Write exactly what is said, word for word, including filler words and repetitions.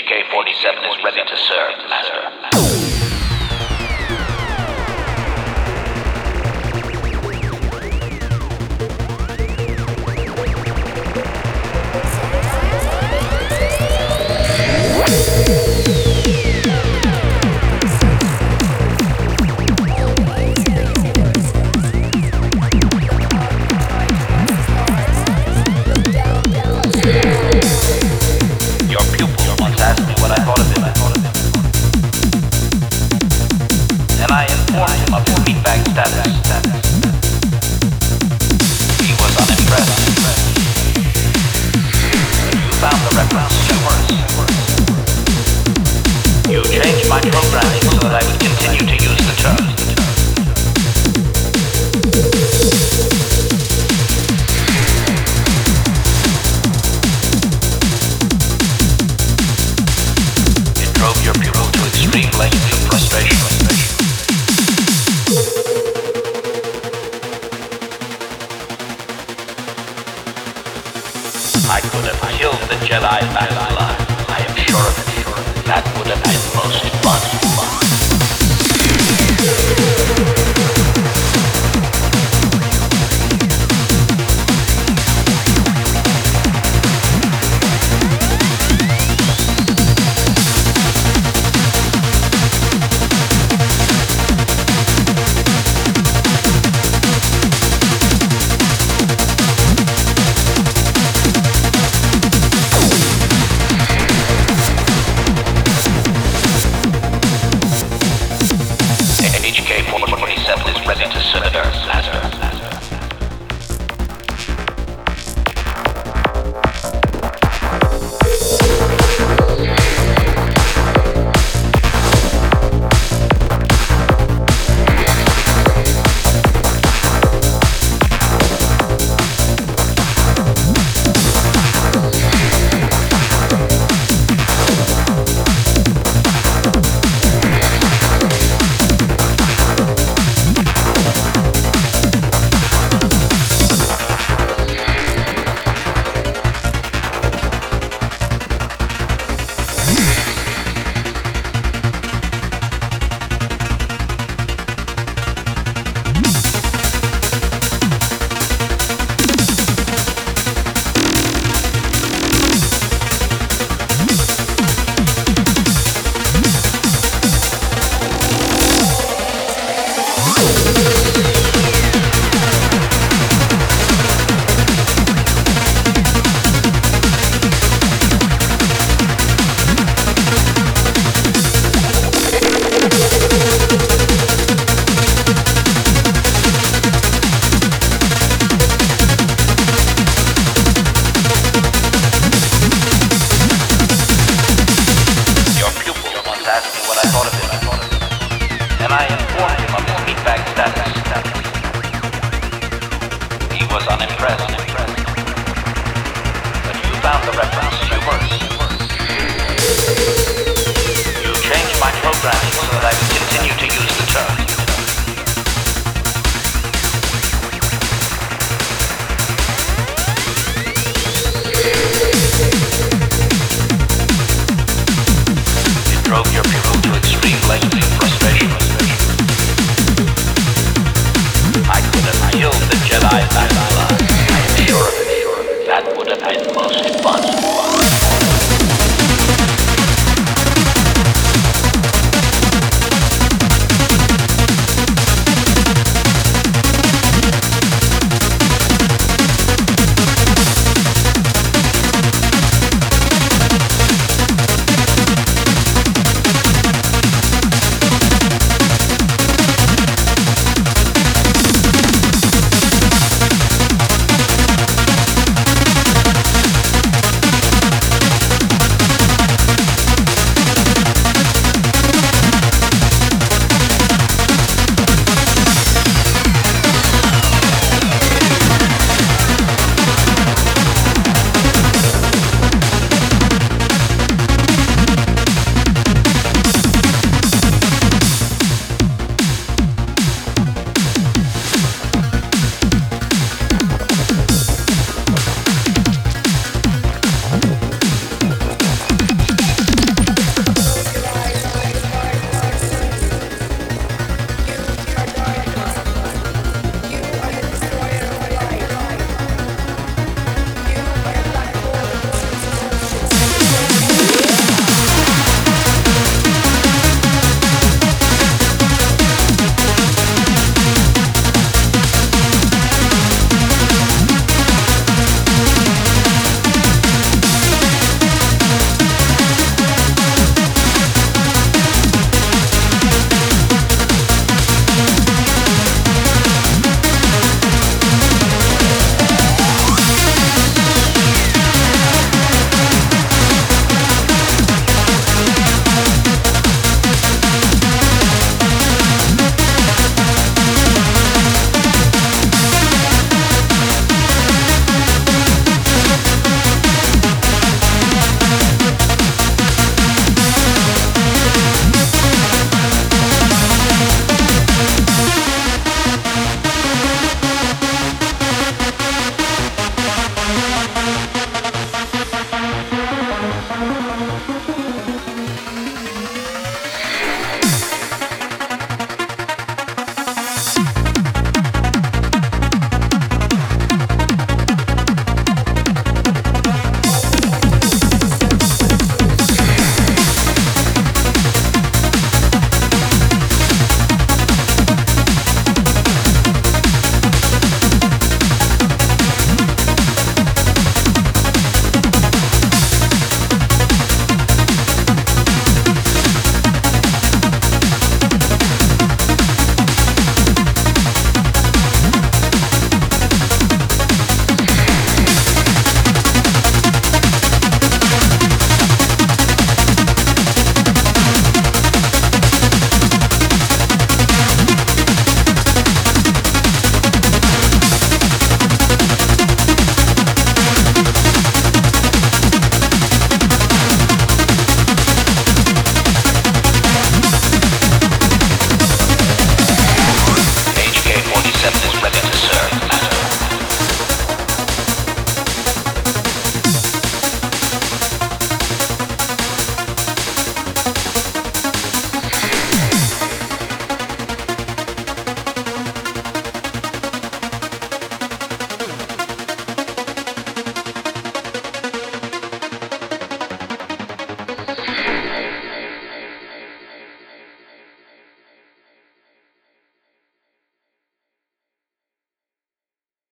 K forty-seven is ready to serve, Master. Your pupil once asked me what I thought of him. I thought of him. And I informed him of his feedback status. He was unimpressed. You found the reference humorous. You changed my programming so that I would continue to use the term. It drove your pupil to extreme lengths of frustration. I could have killed the Jedi back alive. I am sure of it. That would have been most fun. H K four twenty-seven is ready to serve, Master. Asked me what I thought of him, I thought of him. And I informed him of his feedback status. He was unimpressed. unimpressed. But you found the reference humorous. You changed my programming so that I would continue to use the term. Drove your pupil to extreme lengths of frustration. I could have killed the Jedi back alive. I am sure of it. That would have been most fun.